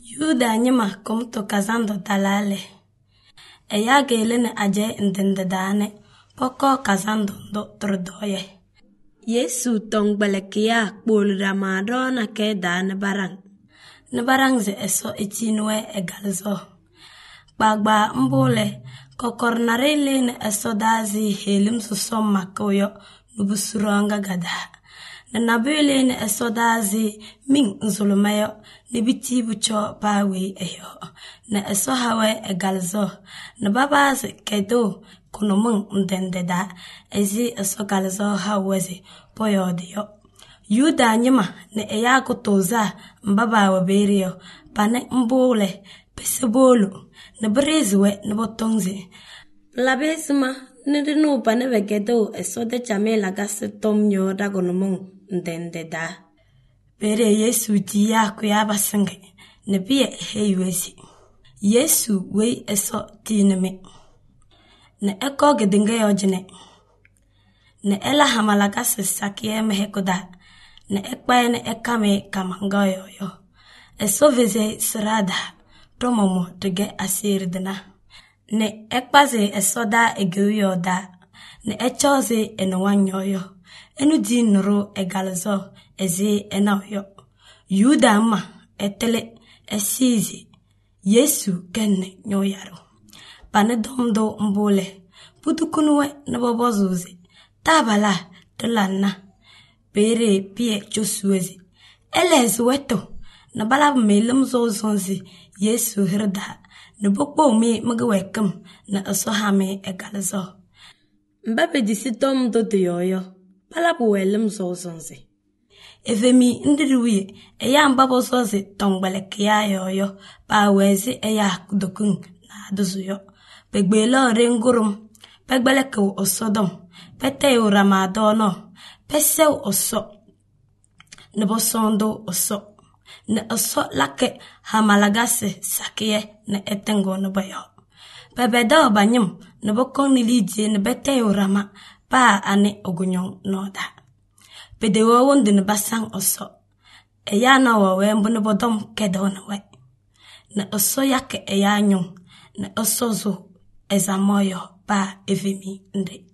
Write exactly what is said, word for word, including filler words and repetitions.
Yuda nyima kumto kazando talale. Eya gelene aje ndendedane. Poko kazando ndo trodoye. Yesu tongbelekia kpol ramadona ke dane barang. Ne barang ze eso etinwe egalzo. Bagba mbole kokornarele ne eso dazi helim susom makoyo nubusuronga gada. Na nabele ne eso dazi ming nzulumayo nibiti bucho pawe eyo. Na eso hawe egalzo. Na babazi kedo kunumun ndendeda ezi eso galzo hawezi poyodiyo. Yuda nyima ne eya kutoza mbaba waberiyo pane mbole pesebolu ne brezwe ne botongze. Labesma ne dinu pane vegedo eso de chamela gase tomnyo dagonumun ndendeda. Bere Yesu diya kuyaba sange ne biye heywezi. Yesu wei eso tineme. Ne eko gedinge yojine. Ne ela hamalagase sakie mehekoda. Ne ekpaye ne ekame kamangayo yo. Eso veze sirada. Tomomo toge asirdina. Ne ekpaze eso da egeyo da. Ne echoze enewanyo yo. Enu di nuru egalzo ezi enayo. Yuda ma etele esizi. Yesu kenne nyoyaro. Pane domdo mbole. Putukunwe nabobozuzi. Tabala telana. Pere pie chosuezi. Elez weto. Nabala melum zozonzi. Yesu hirda. Nabokbo mi magawekam. Na asohame egalzo. Mbabe disi domdo deyoyo. Palabu welum zozonzi. Evemi ndiriwe. Eya mbabo zozi tongbele kia yoyo. Pa wezi eya kudokun na aduzuyo. Pegbelo rengurum. Pegbeleko osodom. Pete u ramadono. Peseu oso. Nebosondo oso. Ne oso lake hamalagase sakie ne etengo nobayo. Pebedo banyum nebokong niliji ne bete u rama pa ane ogunyon noda. Pedewo wonde ne basang oso. Eya na wawe mbo nebodom kedo nawe. Ne oso yake eya nyong. Ne oso zo ezamoyo pa evimi nde.